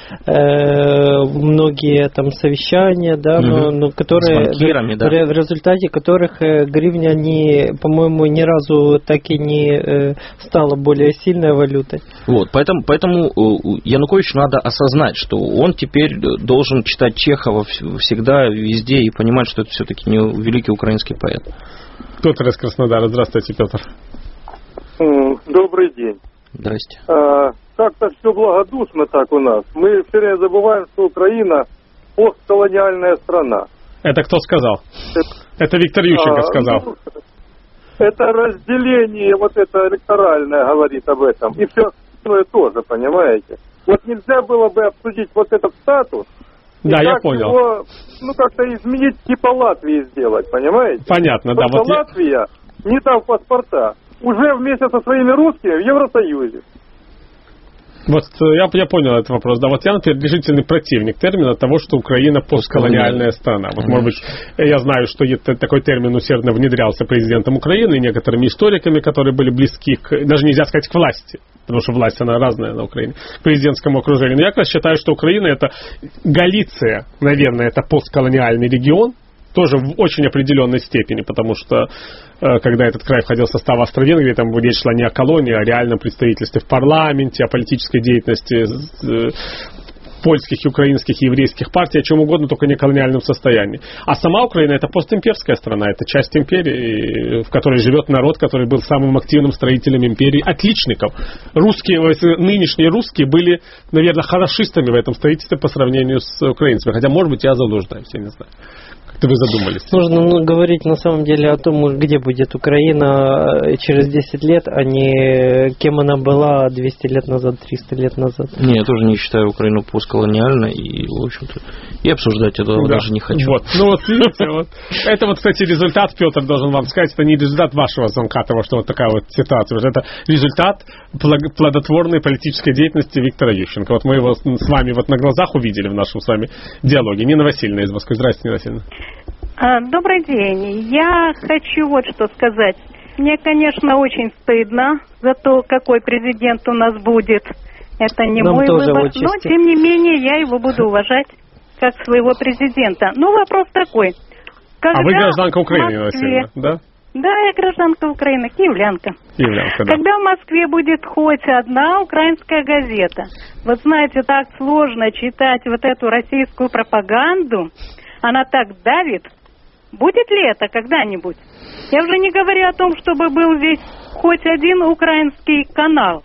многие совещания, но которые, с банкирами, в результате которых гривня, по-моему, ни разу так и не стала более сильной валютой. Вот, поэтому Януковичу надо осознать, что он теперь должен читать Чехова всегда, везде, и понимать, что это все-таки не великий украинский поэт. Петр из Краснодара. Здравствуйте, Петр. Добрый день. Здрасте. Как-то все благодушно так у нас. Мы все время забываем, что Украина постколониальная страна. Это кто сказал? Это Виктор Ющенко сказал. Это разделение это электоральное говорит об этом. И все остальное тоже, понимаете? Вот нельзя было бы обсудить этот статус. Да, я понял. Его, как-то изменить, типа Латвии сделать, понимаете? Понятно, да. Вот Латвия, не дав паспорта, уже вместе со своими русскими в Евросоюзе. Вот я понял этот вопрос. Да, вот я, например, решительный противник термина того, что Украина постколониальная страна. Вот, может быть, я знаю, что такой термин усердно внедрялся президентом Украины и некоторыми историками, которые были близки даже нельзя сказать, к власти, потому что власть, она разная на Украине, к президентскому окружению. Но я как раз считаю, что Украина это Галиция, наверное, это постколониальный регион, тоже в очень определенной степени, потому что когда этот край входил в состав Австро-Венгрии, там речь шла не о колонии, а о реальном представительстве в парламенте, о политической деятельности польских, украинских и еврейских партий, о чем угодно, только не колониальном состоянии. А сама Украина это постимперская страна, это часть империи, в которой живет народ, который был самым активным строителем империи, отличников. Нынешние русские были, наверное, хорошистами в этом строительстве по сравнению с украинцами. Хотя, может быть, я заблуждаюсь, я не знаю. Вы задумались? Нужно говорить на самом деле о том, где будет Украина через 10 лет, а не кем она была 200 лет назад, 300 лет назад. Не, я тоже не считаю Украину постколониальной, и, в общем-то, и обсуждать этого даже не хочу. Вот, видите, это кстати, результат, Петр должен вам сказать, это не результат вашего звонка, того, что вот такая вот ситуация, это результат плодотворной политической деятельности Виктора Ющенко. Вот мы его с вами на глазах увидели в нашем с вами диалоге. Нина Васильевна из Москвы. Здравствуйте, Нина Васильевна. Добрый день. Я хочу вот что сказать. Мне, конечно, очень стыдно за то, какой президент у нас будет. Это не мой выбор, но, тем не менее, я его буду уважать как своего президента. Вопрос такой. А вы гражданка Украины, Нина Васильевна, да? Да, я гражданка Украины, киевлянка. Да. Когда в Москве будет хоть одна украинская газета, вот знаете, так сложно читать вот эту российскую пропаганду, она так давит. Будет ли это когда-нибудь? Я уже не говорю о том, чтобы был здесь хоть один украинский канал.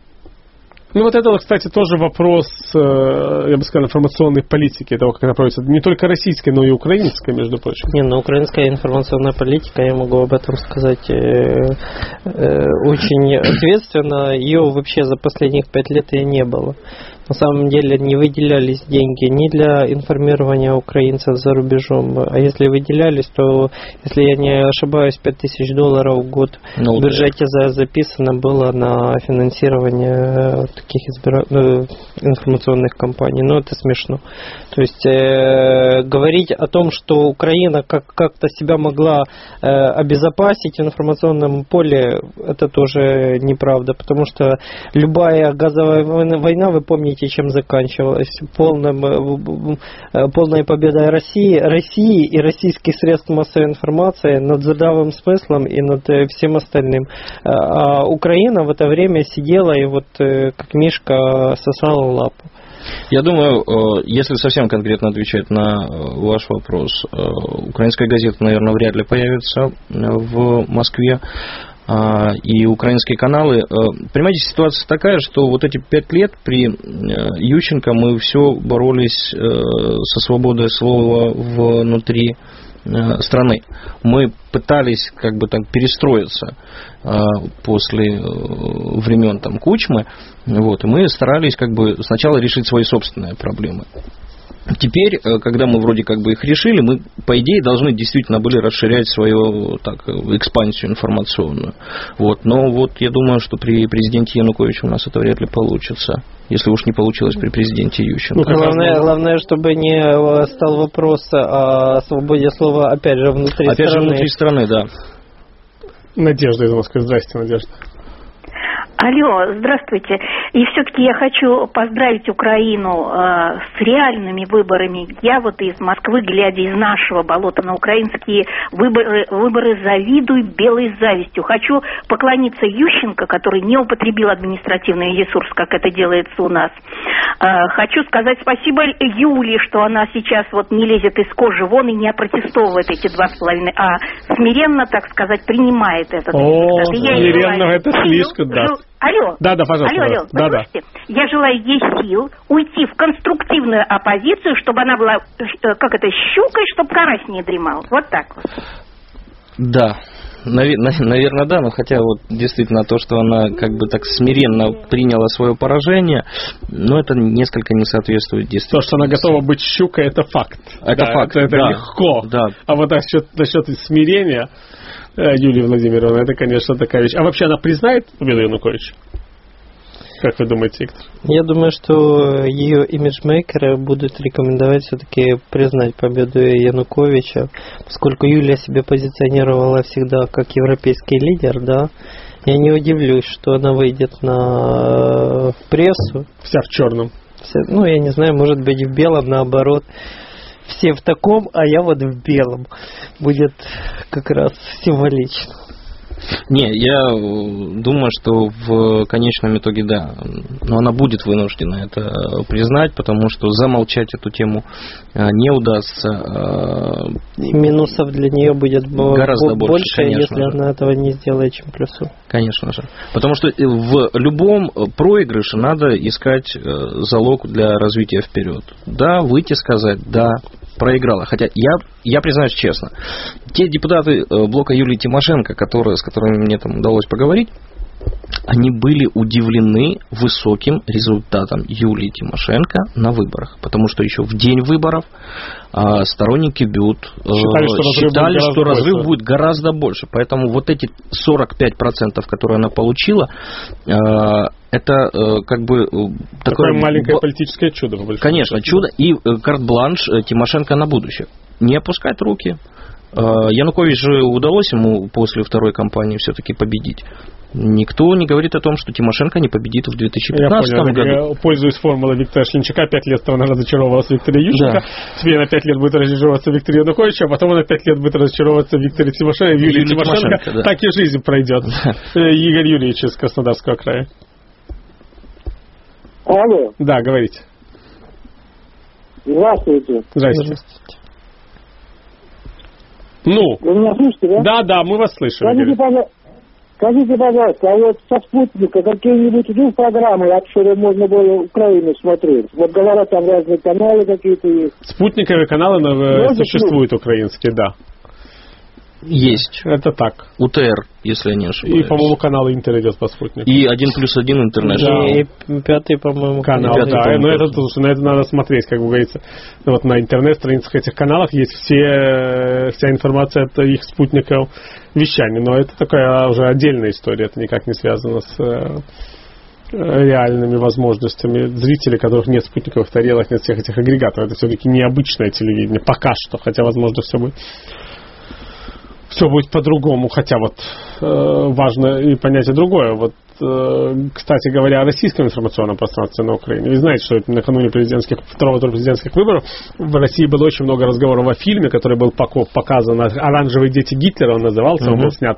Это, кстати, тоже вопрос, я бы сказал, информационной политики, того, как она проводится. Не только российской, но и украинской, между прочим. Украинская информационная политика, я могу об этом сказать, очень ответственно. Ее вообще за последних 5 лет и не было. на самом деле не выделялись деньги ни для информирования украинцев за рубежом, а если выделялись, то, если я не ошибаюсь, $5000 в год в бюджете записано было на финансирование таких информационных кампаний. Но это смешно. То есть говорить о том, что Украина как-то себя могла обезопасить в информационном поле, это тоже неправда, потому что любая газовая война, вы помните, чем заканчивалась? Полной победой России и российских средств массовой информации над здравым смыслом и над всем остальным. А Украина в это время сидела и вот как мишка сосала лапу. Я думаю, если совсем конкретно отвечать на ваш вопрос, украинская газета, наверное, вряд ли появится в Москве. И украинские каналы. Понимаете, ситуация такая, что вот эти 5 лет при Ющенко мы все боролись со свободой слова внутри страны. Мы пытались как бы так перестроиться после времен там Кучмы, вот, и мы старались как бы сначала решить свои собственные проблемы. Теперь, когда мы вроде как бы их решили, мы, по идее, должны действительно были расширять свою экспансию информационную. Вот. Но вот я думаю, что при президенте Януковиче у нас это вряд ли получится, если уж не получилось при президенте Ющенко. Главное, чтобы не стал вопрос о свободе слова, опять же, внутри страны. Опять же, внутри страны, да. Надежда из Москвы. Здрасте, Надежда. Алло, здравствуйте. И все-таки я хочу поздравить Украину с реальными выборами. Я вот из Москвы, глядя из нашего болота на украинские выборы, завидую белой завистью. Хочу поклониться Ющенко, который не употребил административный ресурс, как это делается у нас. Хочу сказать спасибо Юле, что она сейчас вот не лезет из кожи вон и не опротестовывает эти 2,5, а смиренно, так сказать, принимает этот результат. Смиренно это слишком, да. Алло. Да, пожалуйста. Алло, послушайте. Я желаю ей сил уйти в конструктивную оппозицию, чтобы она была, щукой, чтобы карась не дремал. Вот так вот. Да. Наверное, да, но хотя вот действительно то, что она как бы так смиренно приняла свое поражение, но это несколько не соответствует действительности. То, что она готова быть щукой, это факт. Это факт, это легко. Да. А вот насчет смирения Юлии Владимировны, это, конечно, такая вещь. А вообще она признает победу Януковича? Как вы думаете, Виктор? Я думаю, что ее имиджмейкеры будут рекомендовать все-таки признать победу Януковича, поскольку Юлия себя позиционировала всегда как европейский лидер, да. Я не удивлюсь, что она выйдет в прессу. Вся в черном. Я не знаю, может быть в белом, наоборот. Все в таком, а я вот в белом. Будет как раз символично. Не, я думаю, что в конечном итоге, да, но она будет вынуждена это признать, потому что замолчать эту тему не удастся. И минусов для нее будет гораздо больше, если она этого не сделает, чем плюсов. Конечно же. Потому что в любом проигрыше надо искать залог для развития вперед. Да, выйти сказать, да, проиграла. Хотя я признаюсь честно, те депутаты блока Юлии Тимошенко, с которыми мне там удалось поговорить, они были удивлены высоким результатом Юлии Тимошенко на выборах. Потому что еще в день выборов сторонники БЮТ считали, что разрыв будет гораздо больше. Поэтому вот эти 45%, которые она получила, это как бы такое маленькое политическое чудо. Конечно, чудо и карт-бланш Тимошенко на будущее. Не опускать руки. Янукович же удалось ему после второй кампании все-таки победить. Никто не говорит о том, что Тимошенко не победит в 2015 году. Я пользуюсь формулой Виктора Шлинчака. 5 лет она разочаровалась в Викторе Ющенко. Да. Теперь на 5 лет будет разочаровываться в Викторе Януковиче, а потом на 5 лет будет разочаровываться в Викторе Тимошенко. Юлии Тимошенко. Да. Так и жизнь пройдет. Игорь Юрьевич из Краснодарского края. Алло. Да, говорите. Здравствуйте. Здравствуйте. Ну. Вы меня слышите, да? Да, мы вас слышим. Скажите, пожалуйста, а вот со спутника какие-нибудь программы, которые можно было Украину смотреть? Вот говорят, там разные каналы какие-то есть. Спутниковые каналы существуют украинские, да. Есть. Это так. УТР, если я не ошибаюсь. И, по-моему, канал Интер идет по спутнику. И 1+1 Интернешнл. И 5-й, по-моему, канал. Да, но это, слушай, на это надо смотреть, как говорится. Вот на интернет-страницах этих каналов есть вся информация от их спутников вещания. Но это такая уже отдельная история. Это никак не связано с реальными возможностями зрителей, которых нет спутниковых тарелок, нет всех этих агрегатов. Это все-таки необычное телевидение. Пока что. Хотя, возможно, все будет по-другому, хотя вот важно и понятие другое. Вот, кстати говоря, о российском информационном пространстве на Украине. Вы знаете, что накануне второго тура президентских выборов в России было очень много разговоров о фильме, который был показан «Оранжевые дети Гитлера», он назывался, он был снят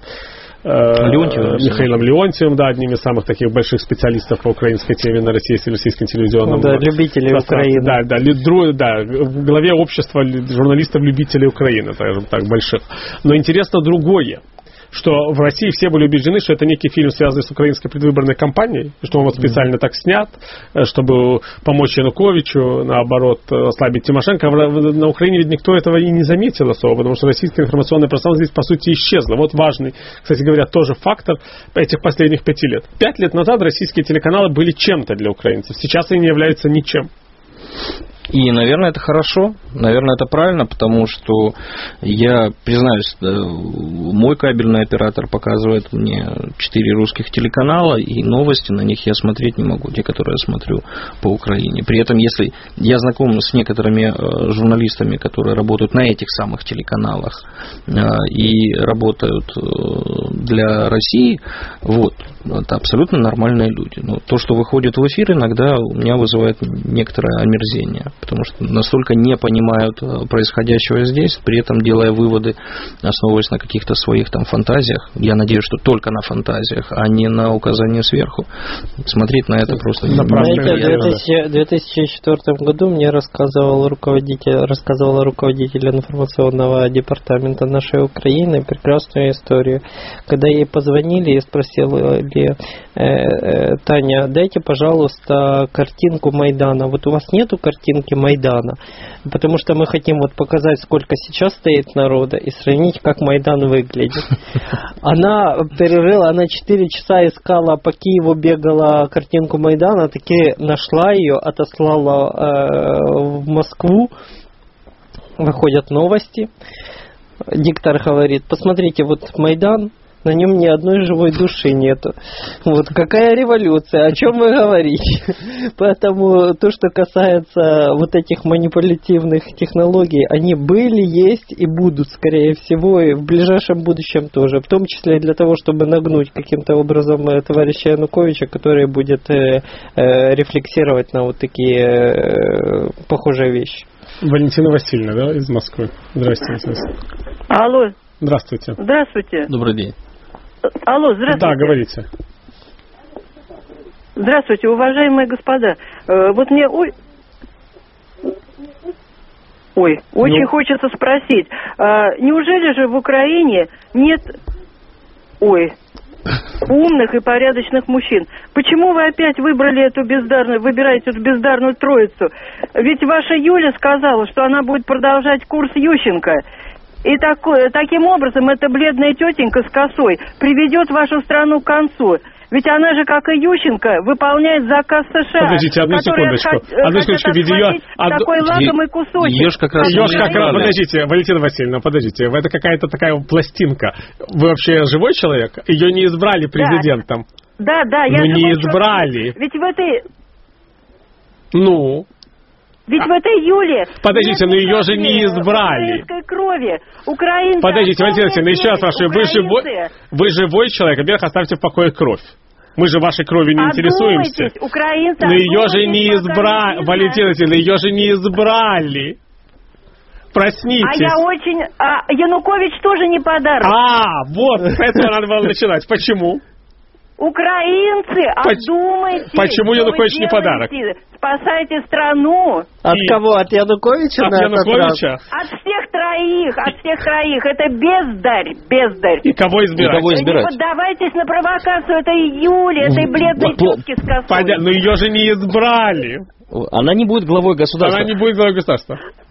Михаилом Леонтьевым, да, одним из самых таких больших специалистов по украинской теме на российском телевизионном. Да, любителей Украины. Да, в главе общества журналистов-любителей Украины, скажем так, больших. Но интересно другое, что в России все были убеждены, что это некий фильм, связанный с украинской предвыборной кампанией, что он вот специально так снят, чтобы помочь Януковичу, наоборот, ослабить Тимошенко. На Украине ведь никто этого и не заметил особо, потому что российское информационное пространство здесь, по сути, исчезло. Вот важный, кстати говоря, тоже фактор этих последних 5 лет. 5 лет назад российские телеканалы были чем-то для украинцев, сейчас они не являются ничем. И, наверное, это хорошо, наверное, это правильно, потому что я, признаюсь, мой кабельный оператор показывает мне 4 русских телеканала, и новости на них я смотреть не могу, те, которые я смотрю по Украине. При этом, если я знаком с некоторыми журналистами, которые работают на этих самых телеканалах и работают для России, вот, это абсолютно нормальные люди. Но то, что выходит в эфир, иногда у меня вызывает некоторое омерзение, потому что настолько не понимают происходящего здесь, при этом делая выводы, основываясь на каких-то своих там фантазиях. Я надеюсь, что только на фантазиях, а не на указания сверху. Смотреть на это просто не в 2004 году мне рассказывала руководитель информационного департамента нашей Украины прекрасную историю. Когда ей позвонили и спросили: Таня, дайте, пожалуйста, картинку Майдана. Вот у вас нету картинки Майдана? Потому что мы хотим вот показать, сколько сейчас стоит народа, и сравнить, как Майдан выглядит. Она перерыла, она 4 часа искала по Киеву, бегала картинку Майдана, таки нашла ее, отослала в Москву. Выходят новости. Диктор говорит: посмотрите, вот Майдан, на нем ни одной живой души нету. Вот какая революция, о чем вы говорите? Поэтому то, что касается вот этих манипулятивных технологий, они были, есть и будут, скорее всего, и в ближайшем будущем тоже. В том числе для того, чтобы нагнуть каким-то образом товарища Януковича, который будет рефлексировать на вот такие похожие вещи. Валентина Васильевна, да, из Москвы. Здравствуйте. Алло. Здравствуйте. Здравствуйте. Добрый день. Алло, здравствуйте. Да, говорите. Здравствуйте, уважаемые господа. Вот мне очень хочется спросить, неужели же в Украине нет умных и порядочных мужчин? Почему вы опять выбираете эту бездарную троицу? Ведь ваша Юля сказала, что она будет продолжать курс Ющенко. И таким образом эта бледная тетенька с косой приведет вашу страну к концу. Ведь она же, как и Ющенко, выполняет заказ США. Подождите, одну секундочку. Ведь ее... такой лакомый кусочек. Ее как раз... Подождите, Валентина Васильевна, подождите. Это какая-то такая пластинка. Вы вообще живой человек? Ее не избрали президентом. Да, я живой не избрали. Ведь в этой... Ведь в этой июле... Подождите, но ее же не избрали. Крови. Украинцы... Подождите, Валентина Васильевна, еще раз спрашиваю. Вы живой человек, во-первых, оставьте в покое кровь. Мы же вашей кровью не интересуемся. Украинцы... Но ее же не избрали. Валентина Васильевна, ее же не избрали. Проснитесь. Янукович тоже не подарок. Вот, с этого надо было начинать. Почему? Украинцы, обдумайте. Почему Янукович не подарок? Спасайте страну. От кого? От Януковича? От Януковича? От всех троих. Это бездарь. И кого избирать? Не поддавайтесь на провокацию этой Юли, этой бледной тетки с косой. Но ее же не избрали. Она не будет главой государства.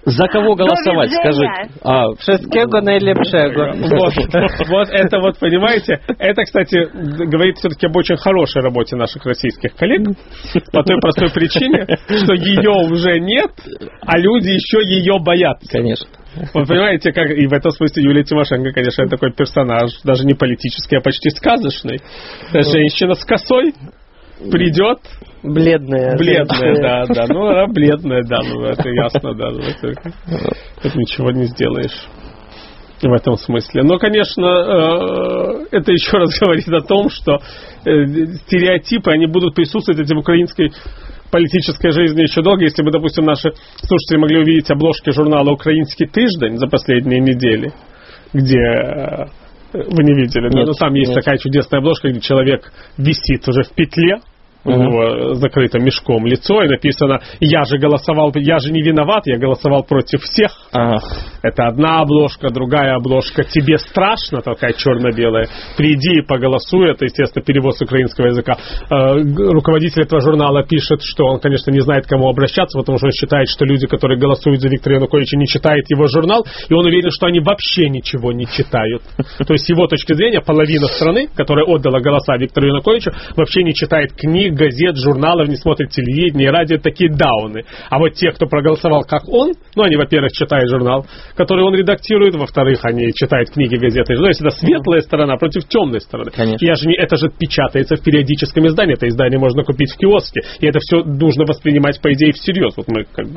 За кого голосовать, скажите? Пшескегона или Пшего? Вот это вот, понимаете, это, кстати, говорит все-таки об очень хорошей работе наших российских коллег, по той простой причине, что ее уже нет, а люди еще ее боятся. Конечно. Вы понимаете, как и в этом смысле Юлия Тимошенко, конечно, такой персонаж, даже не политический, а почти сказочный. Женщина с косой придет. Бледная, да. Ну, она бледная, да, ну, это ясно, да. Это ничего не сделаешь в этом смысле. Но, конечно, это еще раз говорит о том, что стереотипы, они будут присутствовать в украинской политической жизни еще долго. Если бы, допустим, наши слушатели могли увидеть обложки журнала «Украинский тиждень» за последние недели, где... Вы не видели, да? Но там есть такая чудесная обложка, где человек висит уже в петле, у него закрыто мешком лицо, и написано: я же не виноват, я голосовал против всех. Это одна обложка, другая обложка: тебе страшно, такая черно-белая, приди и поголосуй. Это, естественно, перевод с украинского языка. Руководитель этого журнала пишет, что он, конечно, не знает, к кому обращаться, потому что он считает, что люди, которые голосуют за Виктора Януковича, не читают его журнал, и он уверен, что они вообще ничего не читают. То есть, с его точки зрения, половина страны, которая отдала голоса Виктору Януковичу, вообще не читает книг, газет, журналов, не смотрит телевидение, радио, такие дауны. А вот те, кто проголосовал как он, ну, они, во-первых, читают журнал, который он редактирует, во-вторых, они читают книги, газеты. То есть это светлая сторона против темной стороны. Это же печатается в периодическом издании. Это издание можно купить в киоске. И это все нужно воспринимать, по идее, всерьез. Вот мы как бы...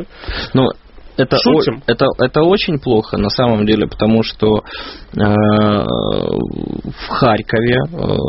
Это очень плохо на самом деле, потому что в Харькове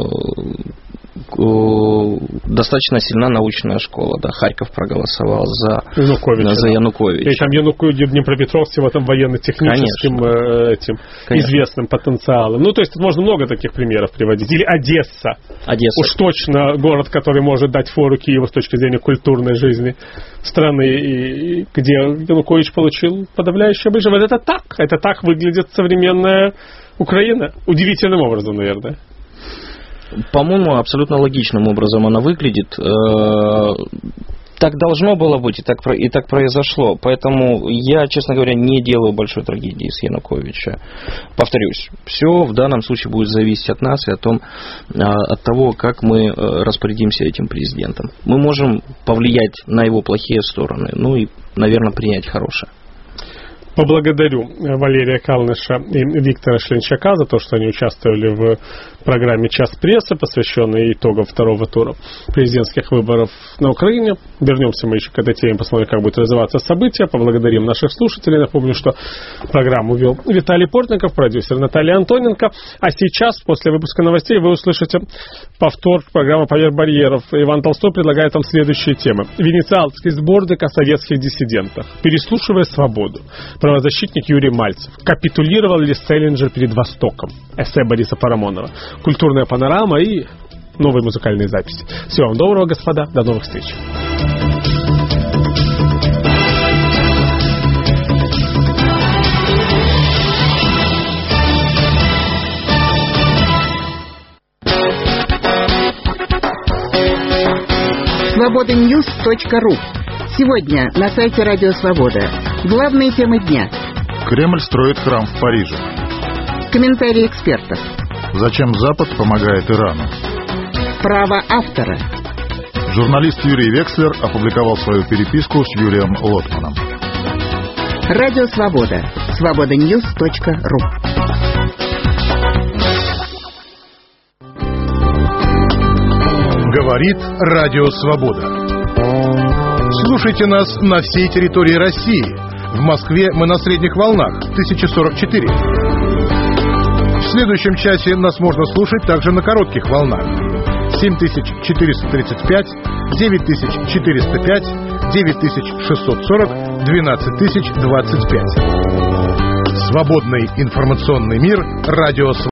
достаточно сильна научная школа. Да, Харьков проголосовал за Януковича. И там Днепропетровск в этом военно-техническим известным потенциалом. Ну, то есть можно много таких примеров приводить. Или Одесса. Уж точно город, который может дать фору Киеву с точки зрения культурной жизни страны, где Янукович получил подавляющее большинство. Вот это так выглядит современная Украина. Удивительным образом, наверное. По-моему, абсолютно логичным образом она выглядит. Так должно было быть, и так произошло. Поэтому я, честно говоря, не делаю большой трагедии с Януковича. Повторюсь, все в данном случае будет зависеть от нас и от того, как мы распорядимся этим президентом. Мы можем повлиять на его плохие стороны, ну и, наверное, принять хорошее. Поблагодарю Валерия Калныша и Виктора Шленчака за то, что они участвовали в программе «Час прессы», посвященной итогам второго тура президентских выборов на Украине. Вернемся мы еще к этой теме, посмотрим, как будут развиваться события. Поблагодарим наших слушателей. Напомню, что программу вел Виталий Портников, продюсер Наталья Антоненко. А сейчас, после выпуска новостей, вы услышите повтор программы «Поверх барьеров». Иван Толстой предлагает вам следующие темы. Венецианский сборник о советских диссидентах. Переслушивая свободу. Правозащитник Юрий Мальцев. Капитулировал ли Селлинджер перед Востоком? Эссе Бориса Парамонова. Культурная панорама и новые музыкальные записи. Всего вам доброго, господа. До новых встреч. Свобода-Ньюс.ру. Сегодня на сайте Радио Свобода. Главные темы дня. Кремль строит храм в Париже. Комментарии экспертов. Зачем Запад помогает Ирану? Право автора. Журналист Юрий Векслер опубликовал свою переписку с Юрием Лотманом. Радио Свобода. Свобода-Ньюс.ру. Говорит Радио Свобода. Слушайте нас на всей территории России. В Москве мы на средних волнах 1044. В следующем часе нас можно слушать также на коротких волнах 7435, 9405, 9640, 12025. Свободный информационный мир. Радио Свобода.